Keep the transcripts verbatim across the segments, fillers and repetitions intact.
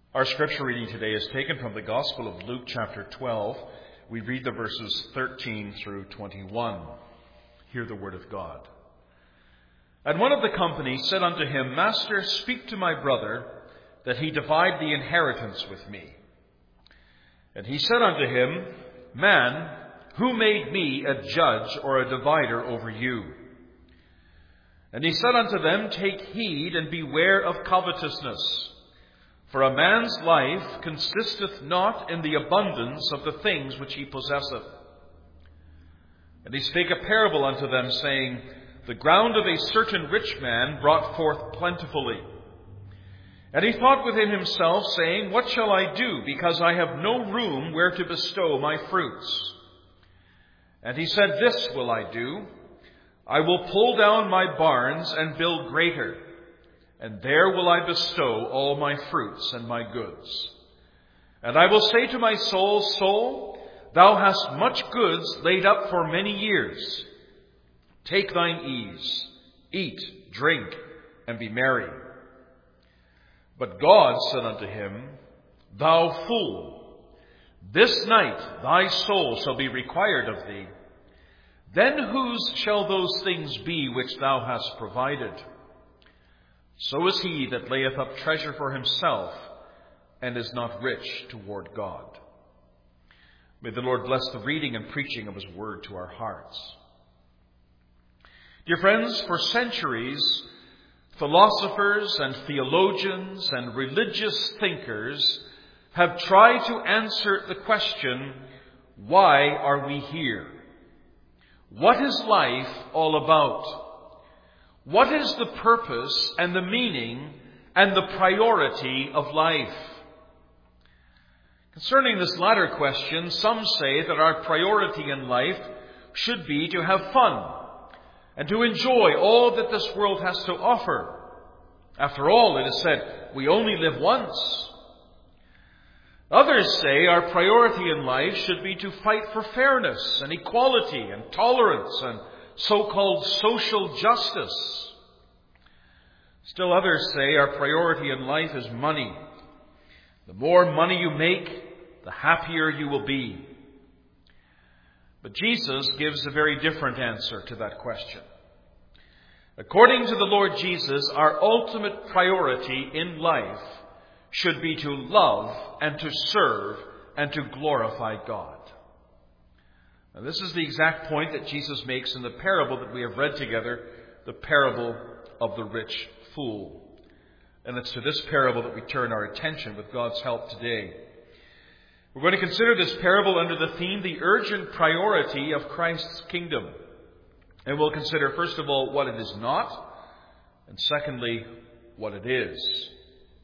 Our scripture reading today is taken from the Gospel of Luke chapter twelve. We read the verses thirteen through twenty-one. Hear the word of God. And one of the company said unto him, Master, speak to my brother, that he divide the inheritance with me. And he said unto him, Man, who made me a judge or a divider over you? And he said unto them, Take heed and beware of covetousness. For a man's life consisteth not in the abundance of the things which he possesseth. And he spake a parable unto them, saying, The ground of a certain rich man brought forth plentifully. And he thought within himself, saying, What shall I do, because I have no room where to bestow my fruits? And he said, This will I do. I will pull down my barns and build greater, and there will I bestow all my fruits and my goods. And I will say to my soul, Soul, thou hast much goods laid up for many years. Take thine ease, eat, drink, and be merry. But God said unto him, Thou fool, this night thy soul shall be required of thee. Then whose shall those things be which thou hast provided? So is he that layeth up treasure for himself, and is not rich toward God. May the Lord bless the reading and preaching of his word to our hearts. Dear friends, for centuries, philosophers and theologians and religious thinkers have tried to answer the question, why are we here? What is life all about? What is the purpose and the meaning and the priority of life? Concerning this latter question, some say that our priority in life should be to have fun and to enjoy all that this world has to offer. After all, it is said, we only live once. Others say our priority in life should be to fight for fairness and equality and tolerance and so-called social justice. Still others say our priority in life is money. The more money you make, the happier you will be. But Jesus gives a very different answer to that question. According to the Lord Jesus, our ultimate priority in life should be to love and to serve and to glorify God. Now, this is the exact point that Jesus makes in the parable that we have read together, the parable of the rich fool. And it's to this parable that we turn our attention with God's help today. We're going to consider this parable under the theme, the urgent priority of Christ's kingdom. And we'll consider, first of all, what it is not, and secondly, what it is.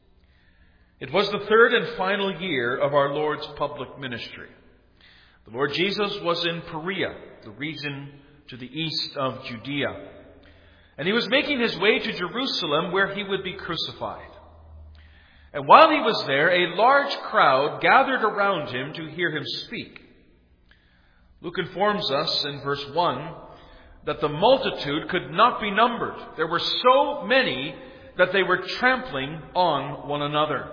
It was the third and final year of our Lord's public ministry. The Lord Jesus was in Perea, the region to the east of Judea. And he was making his way to Jerusalem where he would be crucified. And while he was there, a large crowd gathered around him to hear him speak. Luke informs us in verse one that the multitude could not be numbered. There were so many that they were trampling on one another.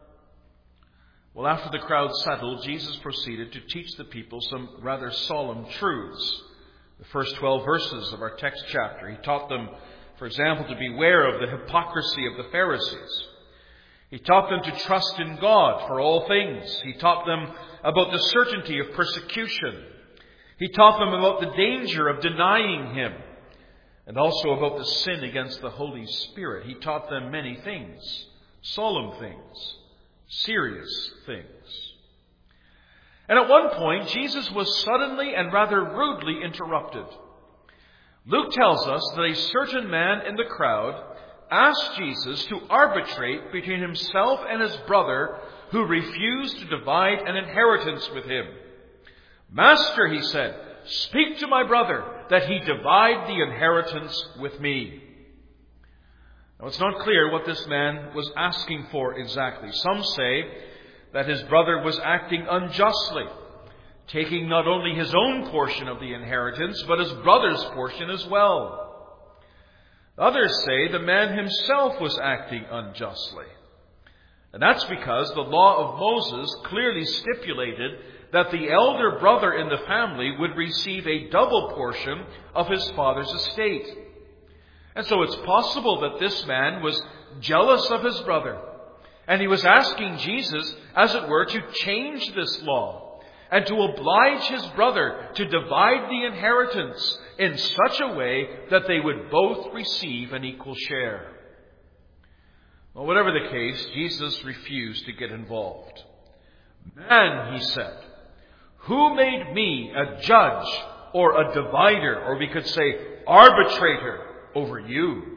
Well, after the crowd settled, Jesus proceeded to teach the people some rather solemn truths. The first twelve verses of our text chapter. He taught them, for example, to beware of the hypocrisy of the Pharisees. He taught them to trust in God for all things. He taught them about the certainty of persecution. He taught them about the danger of denying Him, and also about the sin against the Holy Spirit. He taught them many things, solemn things, serious things. And at one point, Jesus was suddenly and rather rudely interrupted. Luke tells us that a certain man in the crowd asked Jesus to arbitrate between himself and his brother who refused to divide an inheritance with him. Master, he said, speak to my brother that he divide the inheritance with me. Now, it's not clear what this man was asking for exactly. Some say that his brother was acting unjustly, taking not only his own portion of the inheritance, but his brother's portion as well. Others say the man himself was acting unjustly. And that's because the law of Moses clearly stipulated that the elder brother in the family would receive a double portion of his father's estate. And so it's possible that this man was jealous of his brother, and he was asking Jesus, as it were, to change this law and to oblige his brother to divide the inheritance in such a way that they would both receive an equal share. Well, whatever the case, Jesus refused to get involved. "Man," he said, "who made me a judge or a divider, or we could say arbitrator, over you?"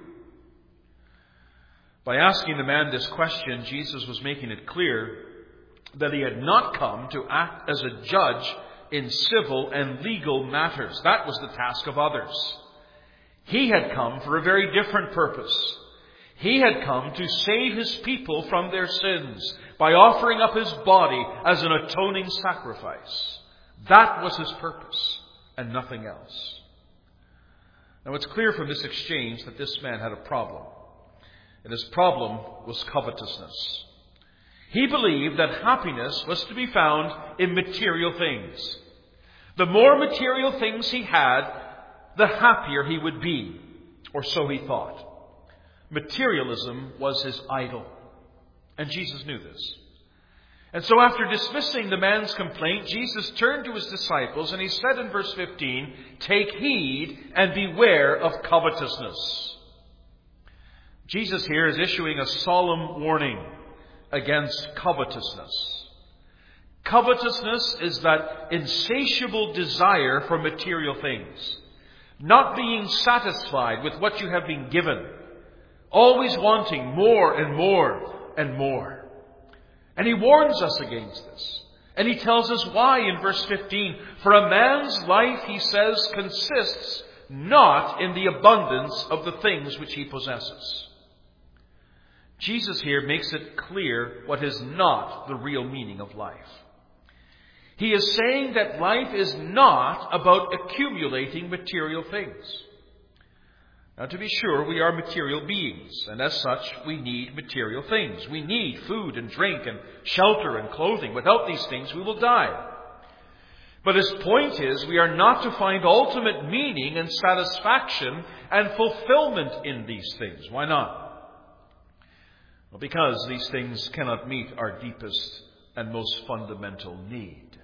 By asking the man this question, Jesus was making it clear that he had not come to act as a judge in civil and legal matters. That was the task of others. He had come for a very different purpose. He had come to save his people from their sins by offering up his body as an atoning sacrifice. That was his purpose and nothing else. Now it's clear from this exchange that this man had a problem. And his problem was covetousness. He believed that happiness was to be found in material things. The more material things he had, the happier he would be, or so he thought. Materialism was his idol, and Jesus knew this. And so after dismissing the man's complaint, Jesus turned to his disciples and he said in verse fifteen, "Take heed and beware of covetousness." Jesus here is issuing a solemn warning against covetousness. Covetousness is that insatiable desire for material things, not being satisfied with what you have been given, always wanting more and more and more. And he warns us against this. And he tells us why in verse fifteen. "For a man's life," he says, "consists not in the abundance of the things which he possesses." Jesus here makes it clear what is not the real meaning of life. He is saying that life is not about accumulating material things. Now, to be sure, we are material beings, and as such, we need material things. We need food and drink and shelter and clothing. Without these things, we will die. But his point is, we are not to find ultimate meaning and satisfaction and fulfillment in these things. Why not? Well, because these things cannot meet our deepest and most fundamental need.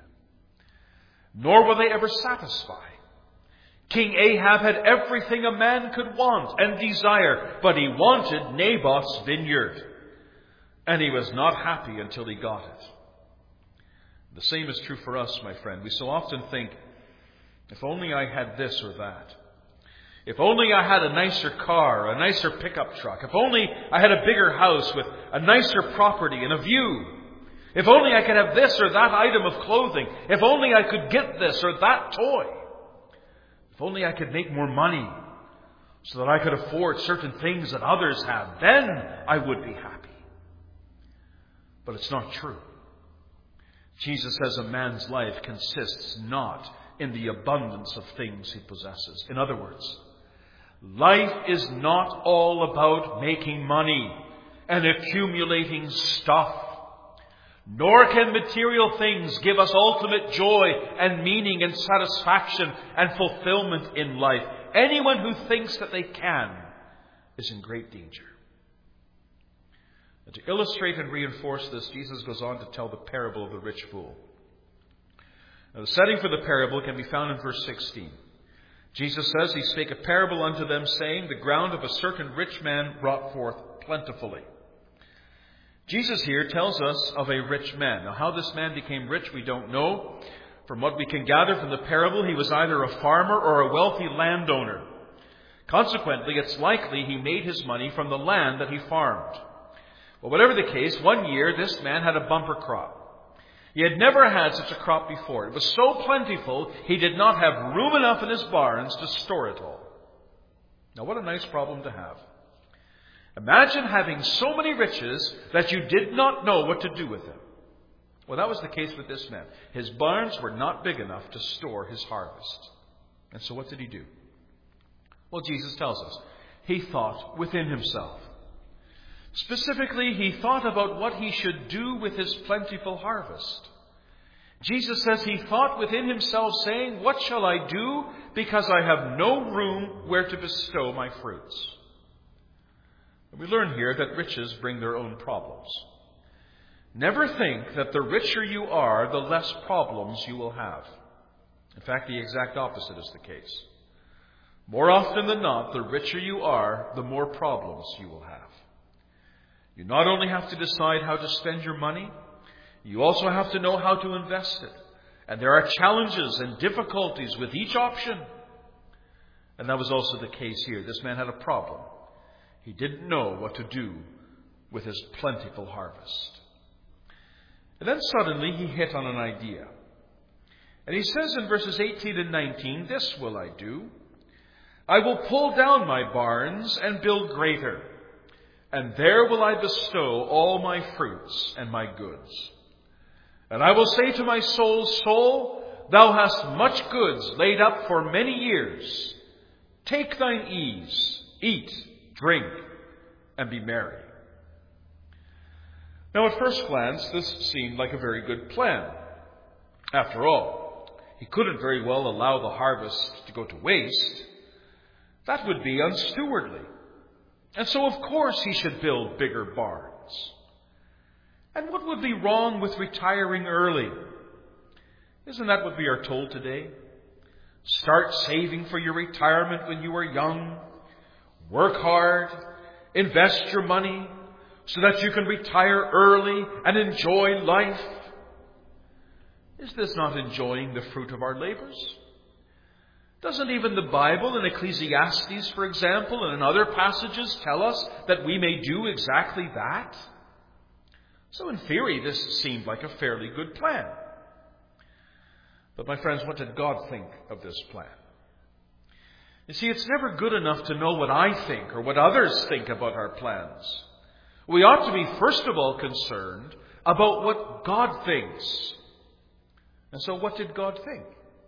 Nor will they ever satisfy. King Ahab had everything a man could want and desire, but he wanted Naboth's vineyard. And he was not happy until he got it. The same is true for us, my friend. We so often think, if only I had this or that. If only I had a nicer car, a nicer pickup truck. If only I had a bigger house with a nicer property and a view. If only I could have this or that item of clothing. If only I could get this or that toy. If only I could make more money so that I could afford certain things that others have, then I would be happy. But it's not true. Jesus says a man's life consists not in the abundance of things he possesses. In other words, life is not all about making money and accumulating stuff. Nor can material things give us ultimate joy and meaning and satisfaction and fulfillment in life. Anyone who thinks that they can is in great danger. And to illustrate and reinforce this, Jesus goes on to tell the parable of the rich fool. Now, the setting for the parable can be found in verse sixteen. Jesus says, "He spake a parable unto them, saying, The ground of a certain rich man brought forth plentifully." Jesus here tells us of a rich man. Now, how this man became rich, we don't know. From what we can gather from the parable, he was either a farmer or a wealthy landowner. Consequently, it's likely he made his money from the land that he farmed. But whatever the case, one year this man had a bumper crop. He had never had such a crop before. It was so plentiful, he did not have room enough in his barns to store it all. Now, what a nice problem to have. Imagine having so many riches that you did not know what to do with them. Well, that was the case with this man. His barns were not big enough to store his harvest. And so what did he do? Well, Jesus tells us. He thought within himself, Specifically, he thought about what he should do with his plentiful harvest. Jesus says he thought within himself, saying, "What shall I do, because I have no room where to bestow my fruits?" And we learn here that riches bring their own problems. Never think that the richer you are, the less problems you will have. In fact, the exact opposite is the case. More often than not, the richer you are, the more problems you will have. You not only have to decide how to spend your money, you also have to know how to invest it. And there are challenges and difficulties with each option. And that was also the case here. This man had a problem. He didn't know what to do with his plentiful harvest. And then suddenly he hit on an idea. And he says in verses eighteen and nineteen, "This will I do. I will pull down my barns and build greater, and there will I bestow all my fruits and my goods. And I will say to my soul, Soul, thou hast much goods laid up for many years. Take thine ease, eat, drink, and be merry." Now, at first glance, this seemed like a very good plan. After all, he couldn't very well allow the harvest to go to waste. That would be unstewardly. And so, of course, he should build bigger barns. And what would be wrong with retiring early? Isn't that what we are told today? Start saving for your retirement when you are young. Work hard. Invest your money so that you can retire early and enjoy life. Is this not enjoying the fruit of our labors? Doesn't even the Bible in Ecclesiastes, for example, and in other passages tell us that we may do exactly that? So in theory, this seemed like a fairly good plan. But my friends, what did God think of this plan? You see, it's never good enough to know what I think or what others think about our plans. We ought to be, first of all, concerned about what God thinks. And so what did God think?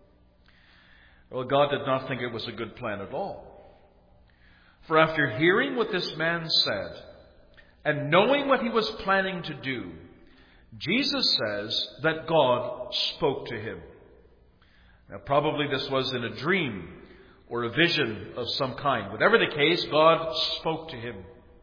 Well, God did not think it was a good plan at all. For after hearing what this man said and knowing what he was planning to do, Jesus says that God spoke to him. Now, probably this was in a dream or a vision of some kind. Whatever the case, God spoke to him.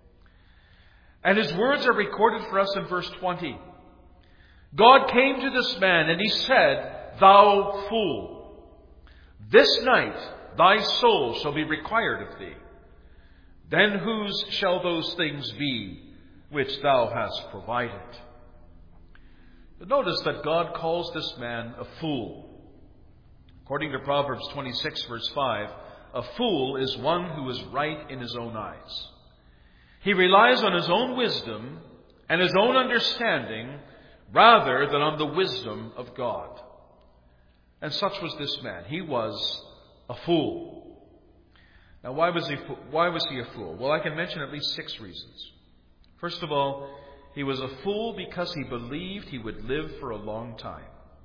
And his words are recorded for us in verse twenty. God came to this man and he said, "Thou fool, this night thy soul shall be required of thee. Then whose shall those things be which thou hast provided?" But notice that God calls this man a fool. According to Proverbs twenty-six, verse five, a fool is one who is right in his own eyes. He relies on his own wisdom and his own understanding rather than on the wisdom of God. And such was this man. He was a fool. Now, why was he, why was he a fool? Well, I can mention at least six reasons. First of all, he was a fool because he believed he would live for a long time.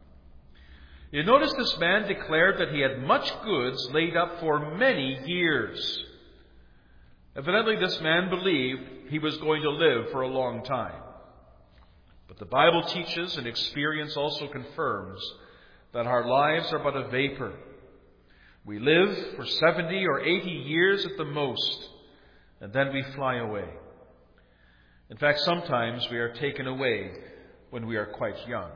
You notice this man declared that he had much goods laid up for many years. Evidently, this man believed he was going to live for a long time. But the Bible teaches, and experience also confirms, that our lives are but a vapor. We live for seventy or eighty years at the most, and then we fly away. In fact, sometimes we are taken away when we are quite young.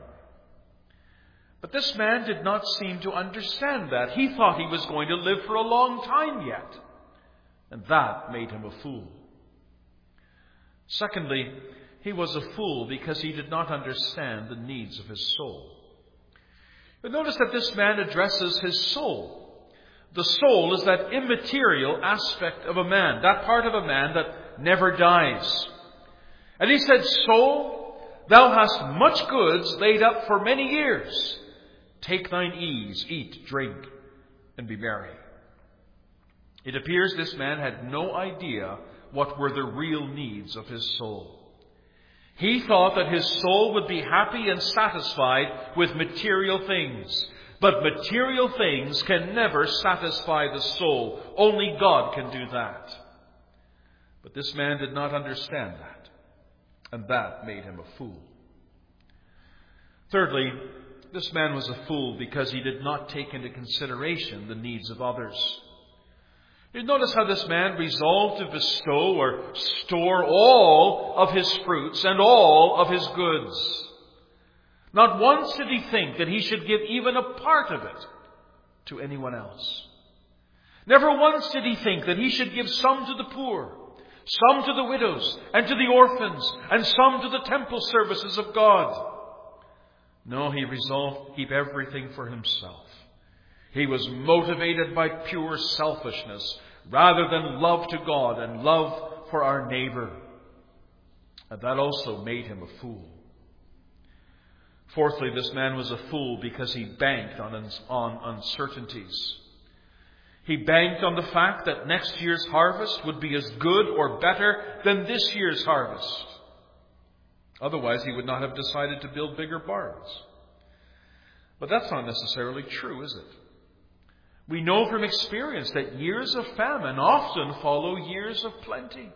But this man did not seem to understand that. He thought he was going to live for a long time yet. And that made him a fool. Secondly, he was a fool because he did not understand the needs of his soul. But notice that this man addresses his soul. The soul is that immaterial aspect of a man, that part of a man that never dies. And he said, "Soul, thou hast much goods laid up for many years. Take thine ease, eat, drink, and be merry." It appears this man had no idea what were the real needs of his soul. He thought that his soul would be happy and satisfied with material things. But material things can never satisfy the soul. Only God can do that. But this man did not understand that. and that made him a fool. Thirdly, this man was a fool because he did not take into consideration the needs of others. You notice how this man resolved to bestow or store all of his fruits and all of his goods. Not once did he think that he should give even a part of it to anyone else. Never once did he think that he should give some to the poor, some to the widows and to the orphans, and some to the temple services of God. No, he resolved to keep everything for himself. He was motivated by pure selfishness rather than love to God and love for our neighbor. And that also made him a fool. Fourthly, this man was a fool because he banked on, on uncertainties. He banked on the fact that next year's harvest would be as good or better than this year's harvest. Otherwise, he would not have decided to build bigger barns. But that's not necessarily true, is it? We know from experience that years of famine often follow years of plenty.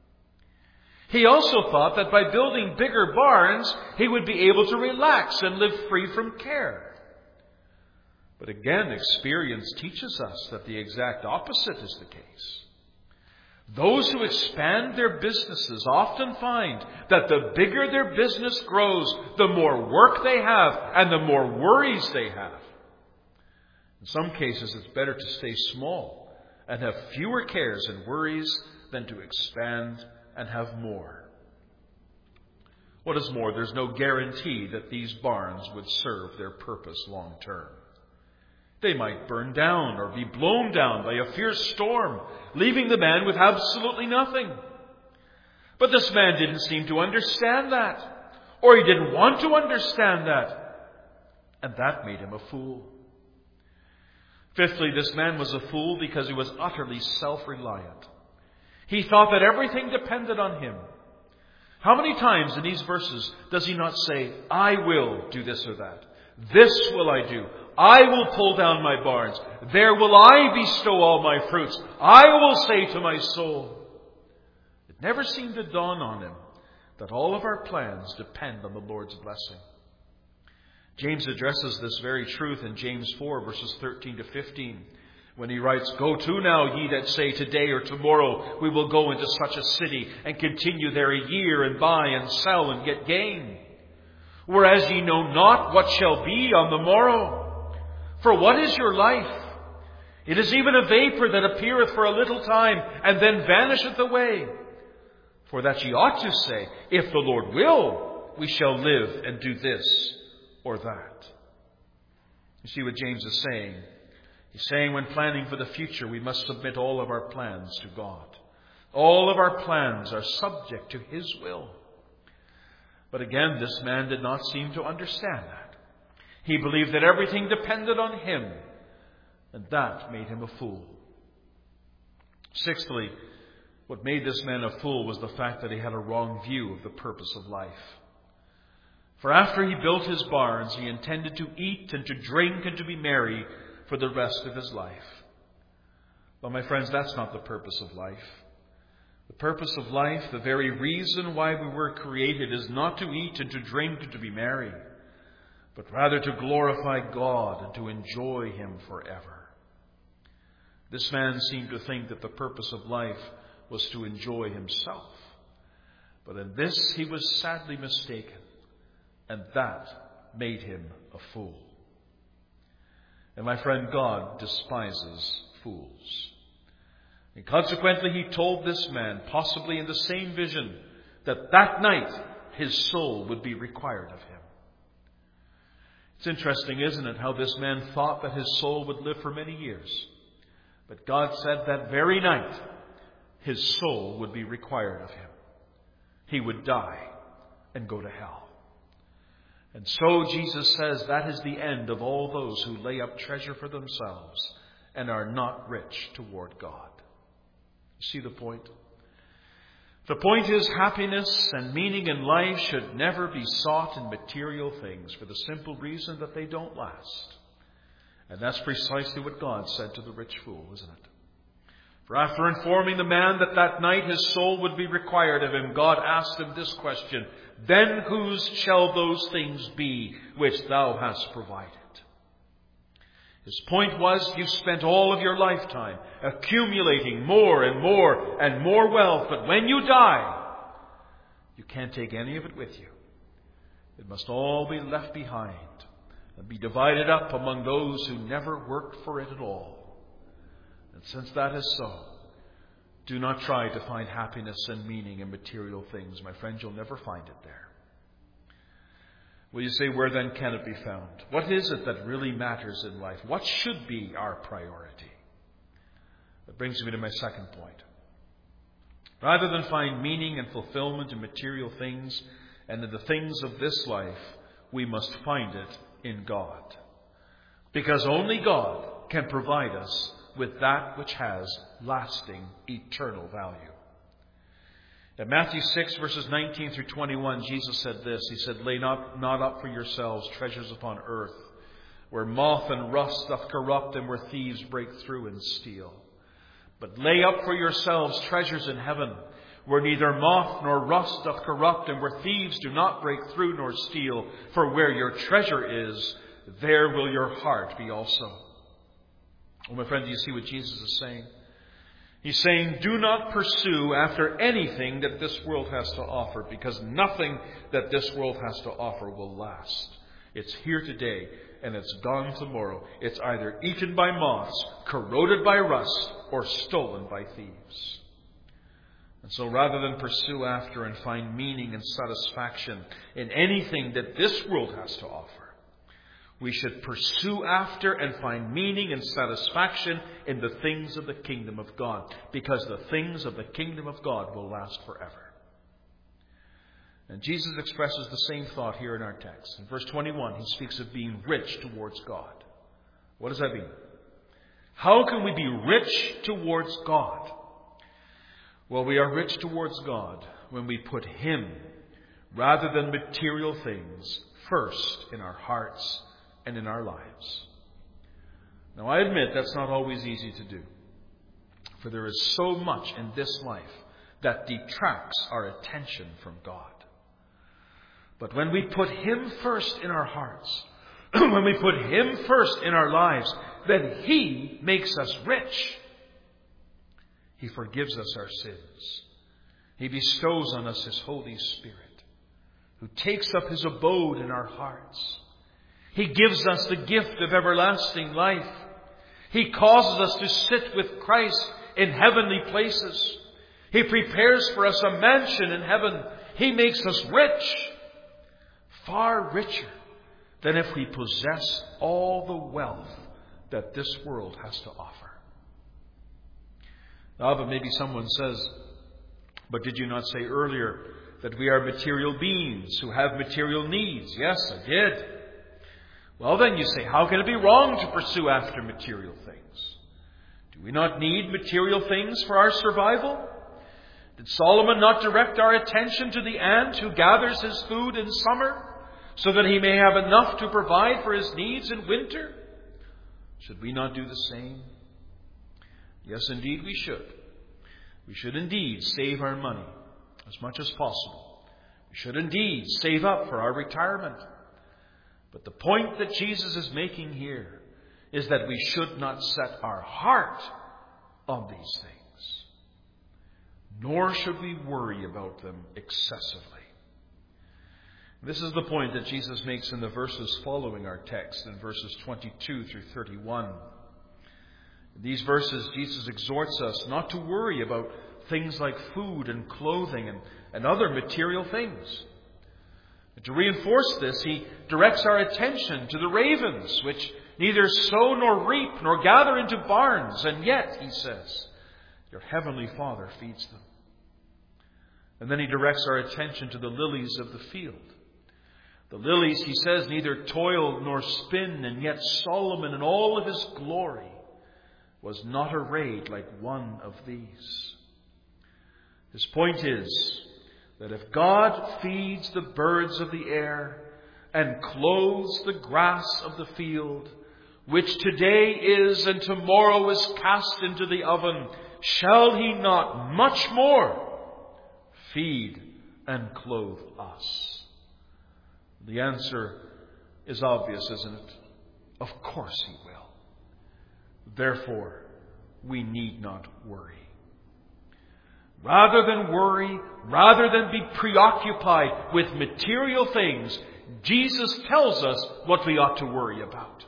He also thought that by building bigger barns, he would be able to relax and live free from care. But again, experience teaches us that the exact opposite is the case. Those who expand their businesses often find that the bigger their business grows, the more work they have and the more worries they have. In some cases, it's better to stay small and have fewer cares and worries than to expand and have more. What is more, there's no guarantee that these barns would serve their purpose long term. They might burn down or be blown down by a fierce storm, leaving the man with absolutely nothing. But this man didn't seem to understand that, or he didn't want to understand that, and that made him a fool. Fifthly, this man was a fool because he was utterly self-reliant. He thought that everything depended on him. How many times in these verses does he not say, I will do this or that? This will I do. I will pull down my barns. There will I bestow all my fruits. I will say to my soul. It never seemed to dawn on him that all of our plans depend on the Lord's blessing. James addresses this very truth in James four, verses thirteen to fifteen, when he writes, Go to now, ye that say, Today or tomorrow we will go into such a city, and continue there a year, and buy and sell, and get gain. Whereas ye know not what shall be on the morrow. For what is your life? It is even a vapor that appeareth for a little time, and then vanisheth away. For that ye ought to say, If the Lord will, we shall live and do this or that. You see what James is saying? He's saying when planning for the future, we must submit all of our plans to God. All of our plans are subject to His will. But again, this man did not seem to understand that. He believed that everything depended on him, and that made him a fool. Sixthly, what made this man a fool was the fact that he had a wrong view of the purpose of life. For after he built his barns, he intended to eat and to drink and to be merry for the rest of his life. Well, my friends, that's not the purpose of life. The purpose of life, the very reason why we were created, is not to eat and to drink and to be merry, but rather to glorify God and to enjoy Him forever. This man seemed to think that the purpose of life was to enjoy himself. But in this he was sadly mistaken, and that made him a fool. And my friend, God despises fools. And consequently, he told this man, possibly in the same vision, that that night his soul would be required of him. It's interesting, isn't it, how this man thought that his soul would live for many years. But God said that very night his soul would be required of him. He would die and go to hell. And so Jesus says that is the end of all those who lay up treasure for themselves and are not rich toward God. See the point? The point is, happiness and meaning in life should never be sought in material things for the simple reason that they don't last. And that's precisely what God said to the rich fool, isn't it? For after informing the man that that night his soul would be required of him, God asked him this question: then whose shall those things be which thou hast provided? His point was, you've spent all of your lifetime accumulating more and more and more wealth, but when you die, you can't take any of it with you. It must all be left behind and be divided up among those who never worked for it at all. And since that is so, do not try to find happiness and meaning in material things. My friend, you'll never find it there. Will you say, where then can it be found? What is it that really matters in life? What should be our priority? That brings me to my second point. Rather than find meaning and fulfillment in material things and in the things of this life, we must find it in God. Because only God can provide us with that which has lasting, eternal value. In Matthew six, verses nineteen through twenty-one, Jesus said this. He said, lay not, not up for yourselves treasures upon earth, where moth and rust doth corrupt, and where thieves break through and steal. But lay up for yourselves treasures in heaven, where neither moth nor rust doth corrupt, and where thieves do not break through nor steal. For where your treasure is, there will your heart be also. Well, my friend, do you see what Jesus is saying? He's saying, do not pursue after anything that this world has to offer, because nothing that this world has to offer will last. It's here today, and it's gone tomorrow. It's either eaten by moths, corroded by rust, or stolen by thieves. And so rather than pursue after and find meaning and satisfaction in anything that this world has to offer, we should pursue after and find meaning and satisfaction in the things of the kingdom of God, because the things of the kingdom of God will last forever. And Jesus expresses the same thought here in our text. In verse twenty-one, he speaks of being rich towards God. What does that mean? How can we be rich towards God? Well, we are rich towards God when we put Him, rather than material things, first in our hearts and in our lives. Now, I admit that's not always easy to do, for there is so much in this life that detracts our attention from God. But when we put Him first in our hearts, when we put Him first in our lives, then He makes us rich. He forgives us our sins. He bestows on us His Holy Spirit, who takes up His abode in our hearts. He gives us the gift of everlasting life. He causes us to sit with Christ in heavenly places. He prepares for us a mansion in heaven. He makes us rich, far richer than if we possess all the wealth that this world has to offer. Now, but maybe someone says, but did you not say earlier that we are material beings who have material needs? Yes, I did. Well, then you say, how can it be wrong to pursue after material things? Do we not need material things for our survival? Did Solomon not direct our attention to the ant who gathers his food in summer so that he may have enough to provide for his needs in winter? Should we not do the same? Yes, indeed we should. We should indeed save our money as much as possible. We should indeed save up for our retirement. But the point that Jesus is making here is that we should not set our heart on these things, nor should we worry about them excessively. This is the point that Jesus makes in the verses following our text, in verses twenty-two through thirty-one. In these verses, Jesus exhorts us not to worry about things like food and clothing and, and other material things. And to reinforce this, he directs our attention to the ravens, which neither sow nor reap nor gather into barns, and yet, he says, your heavenly Father feeds them. And then he directs our attention to the lilies of the field. The lilies, he says, neither toil nor spin, and yet Solomon in all of his glory was not arrayed like one of these. His point is that if God feeds the birds of the air and clothes the grass of the field, which today is and tomorrow is cast into the oven, shall he not much more feed and clothe us? The answer is obvious, isn't it? Of course he will. Therefore, we need not worry. Rather than worry, rather than be preoccupied with material things, Jesus tells us what we ought to worry about.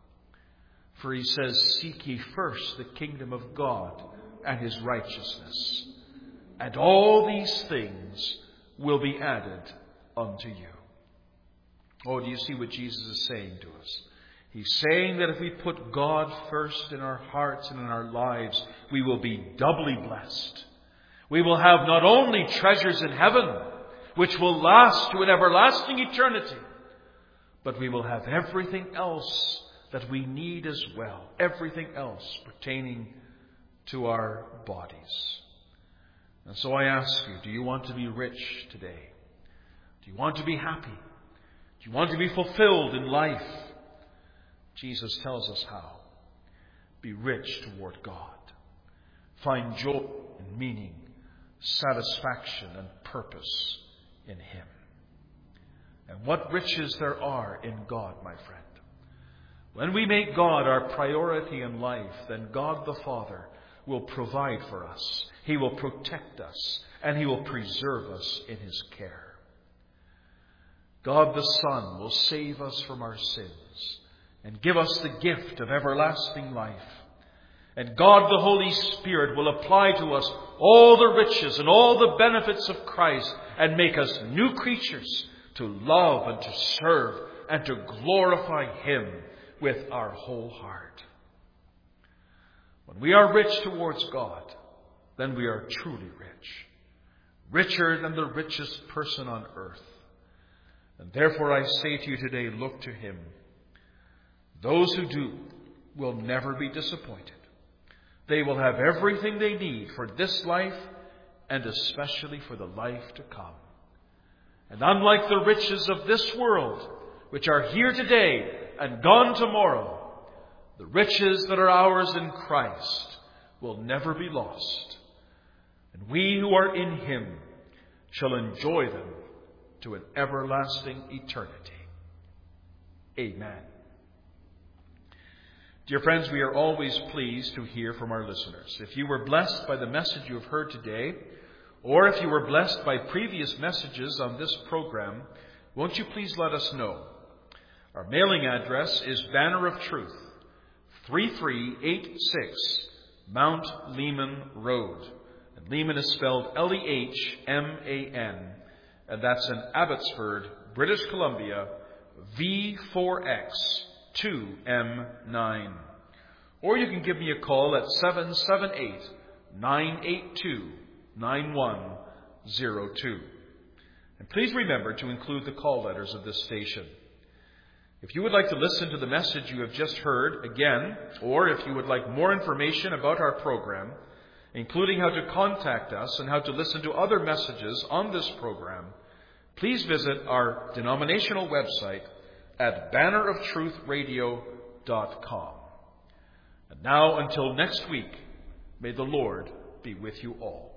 For he says, seek ye first the kingdom of God and his righteousness, and all these things will be added unto you. Oh, do you see what Jesus is saying to us? He's saying that if we put God first in our hearts and in our lives, we will be doubly blessed. We will have not only treasures in heaven, which will last to an everlasting eternity, but we will have everything else that we need as well. Everything else pertaining to our bodies. And so I ask you, do you want to be rich today? Do you want to be happy? Do you want to be fulfilled in life? Jesus tells us how. Be rich toward God. Find joy and meaning, satisfaction and purpose in him. And what riches there are in God, my friend. When we make God our priority in life, then God the Father will provide for us. He will protect us, and he will preserve us in his care. God the Son will save us from our sins and give us the gift of everlasting life. And God the Holy Spirit will apply to us all the riches and all the benefits of Christ and make us new creatures to love and to serve and to glorify him with our whole heart. When we are rich towards God, then we are truly rich, richer than the richest person on earth. And therefore I say to you today, look to him. Those who do will never be disappointed. They will have everything they need for this life and especially for the life to come. And unlike the riches of this world, which are here today and gone tomorrow, the riches that are ours in Christ will never be lost. And we who are in him shall enjoy them to an everlasting eternity. Amen. Dear friends, we are always pleased to hear from our listeners. If you were blessed by the message you have heard today, or if you were blessed by previous messages on this program, won't you please let us know? Our mailing address is Banner of Truth, three three eight six Mount Lehman Road. And Lehman is spelled L E H M A N, and that's in Abbotsford, British Columbia, V four X two M nine. Or you can give me a call at seven seven eight, nine eight two, nine one zero two. And please remember to include the call letters of this station. If you would like to listen to the message you have just heard again, or if you would like more information about our program, including how to contact us and how to listen to other messages on this program, please visit our denominational website at banner of truth radio dot com. And now, until next week, may the Lord be with you all.